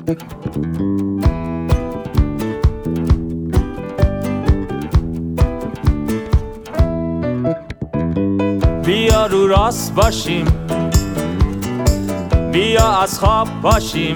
بیا رو راست باشیم، بیا از خواب باشیم،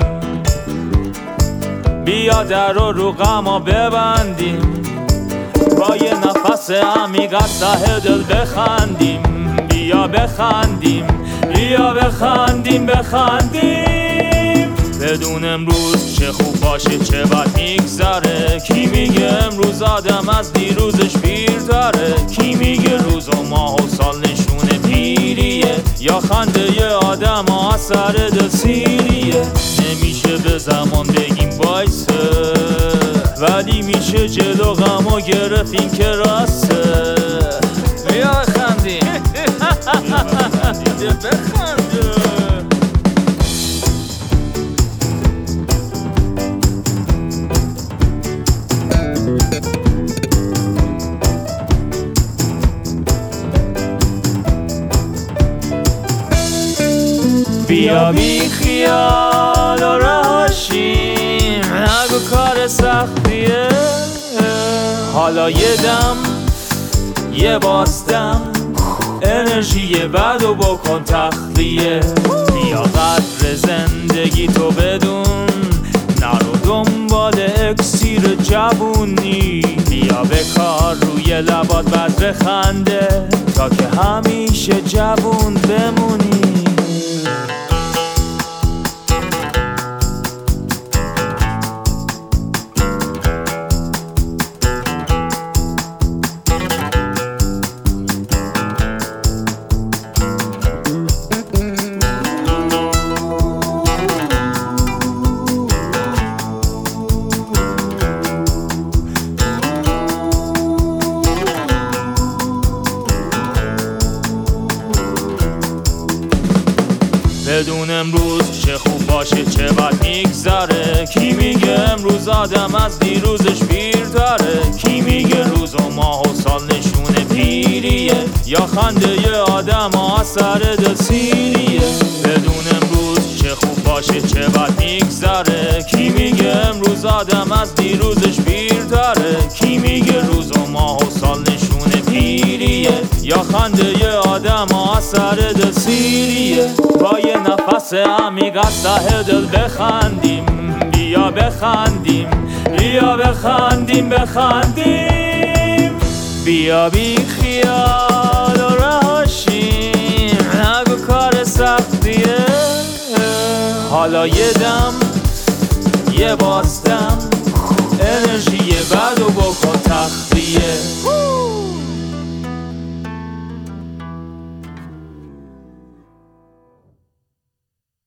بیا در رو غما ببندیم، با یه نفس عمیق از ته دل بخندیم. بیا بخندیم، بیا بخندیم، بخندیم. بدون امروز چه خوب باشه چه بد میگذره. کی میگه امروز آدم از دیروزش پیرتره؟ کی میگه روز و ماه و سال نشونه پیریه؟ یا خنده ی آدم اثر دلسیریه؟ نمیشه به زمان بگیم بایسته، ولی میشه جلو غمو گرفت این که راسته. بیا بخندیم، بیا بخندیم. بیا بی خیال و رهاشیم، نگو کار سختیه. حالا یه دم یه باستم انرژی بد و بکن تخلیه. بیا قدر زندگی تو بدون، نرو دنبال اکسیر جوونی. بیا بکار روی لبات بدر خنده تا که همیشه جوون بمونی. بدون امروز چه خوب باشه چه بد میگذره. کی میگه امروز آدم از دیروزش پیرتره؟ کی میگه روز و ماه و سال نشونه پیریه؟ یا خنده ی آدم اثر دلسیریه؟ بدون امروز چه خوب باشه چه بد میگذره. کی میگه امروز آدم از دیروزش پیرتره؟ کی میگه روز و ماه و سال نشونه پیریه؟ یا خنده ی آدم اثر دلسیریه؟ با یه نفس عمیق از ته دل بخندیم. بیا بخندیم، بیا بخندیم، بخندیم. بیا بی خیال و رهاشیم، نگو کار سختیه. حالا یه دم یه باستم